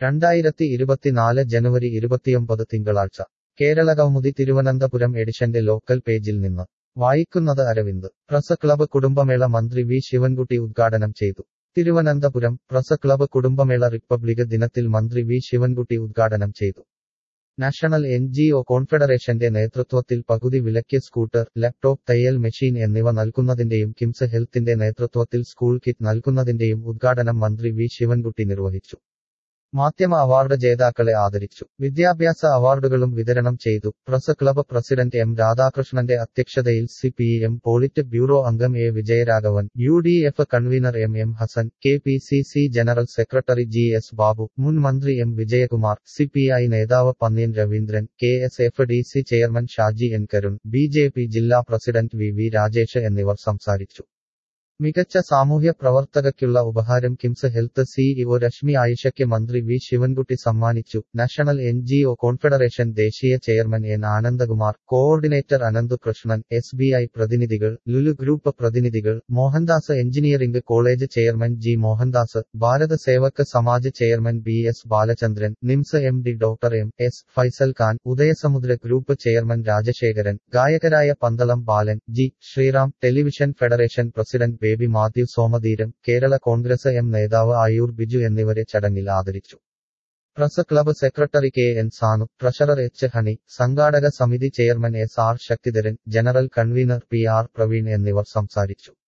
2024 ജനുവരി 29 തിങ്കളാഴ്ച കേരളകൗമുദി തിരുവനന്തപുരം എഡിഷന്റെ ലോക്കൽ പേജിൽ നിന്ന് വായിക്കുന്നത് അരവിന്ദ്. പ്രസ് ക്ലബ് കുടുംബമേള മന്ത്രി വി ശിവൻകുട്ടി ഉദ്ഘാടനം ചെയ്തു. തിരുവനന്തപുരം പ്രസ് ക്ലബ് കുടുംബമേള റിപ്പബ്ലിക് ദിനത്തിൽ മന്ത്രി വി ശിവൻകുട്ടി ഉദ്ഘാടനം ചെയ്തു. നാഷണൽ NGO കോൺഫെഡറേഷന്റെ നേതൃത്വത്തിൽ പകുതി വിലയ്ക്ക് സ്കൂട്ടർ, ലാപ്ടോപ്പ്, തയ്യൽ മെഷീൻ എന്നിവ നൽകുന്നതിന്റെയും കിംസ് ഹെൽത്തിന്റെ നേതൃത്വത്തിൽ സ്കൂൾ കിറ്റ് നൽകുന്നതിന്റെയും ഉദ്ഘാടനം മന്ത്രി വി ശിവൻകുട്ടി നിർവഹിച്ചു. മാധ്യമ അവാർഡ് ജേതാക്കളെ ആദരിച്ചു. വിദ്യാഭ്യാസ അവാർഡുകളും വിതരണം ചെയ്തു. പ്രസ് ക്ലബ് പ്രസിഡന്റ് M രാധാകൃഷ്ണന്റെ അധ്യക്ഷതയിൽ CPM പോളിറ്റ് ബ്യൂറോ അംഗം A Vijayaraghavan, UDF convener MM Hasan, KPCC general secretary GS Babu, മുൻ മന്ത്രി M വിജയകുമാർ, CPI നേതാവ് Pannyan Raveendran, KSFDC chairman Shaji N Karun, BJP ജില്ലാ പ്രസിഡന്റ് VV രാജേഷ് എന്നിവർ സംസാരിച്ചു. മികച്ച സാമൂഹ്യ പ്രവർത്തകയ്ക്കുള്ള ഉപഹാരം കിംസ് ഹെൽത്ത് CEO രശ്മി ആയിഷയ്ക്ക് മന്ത്രി വി ശിവൻകുട്ടി സമ്മാനിച്ചു. നാഷണൽ NGO കോൺഫെഡറേഷൻ ദേശീയ chairman N Anandakumar, coordinator Ananthu Krishnan, SBI പ്രതിനിധികൾ, ലുലു ഗ്രൂപ്പ് പ്രതിനിധികൾ, Mohandas engineering college chairman G Mohandas, Bharat Sevak Samaj chairman BS Balachandran, NIMS MD doctor MS Faisal Khan, Udayasamudra group chairman Rajasekharan, ഗായകരായ Pandalam Balan, G Sreeram, television federation president Baby Mathew Somatheeram, Kerala Congress M നേതാവ് ആയൂർ ബിജു എന്നിവരെ ചടങ്ങിൽ ആദരിച്ചു. Press club secretary KN Sanu, treasurer H Honey, സംഘാടക സമിതി chairman SR Sakthidharan, general convener PR Praveen എന്നിവർ സംസാരിച്ചു.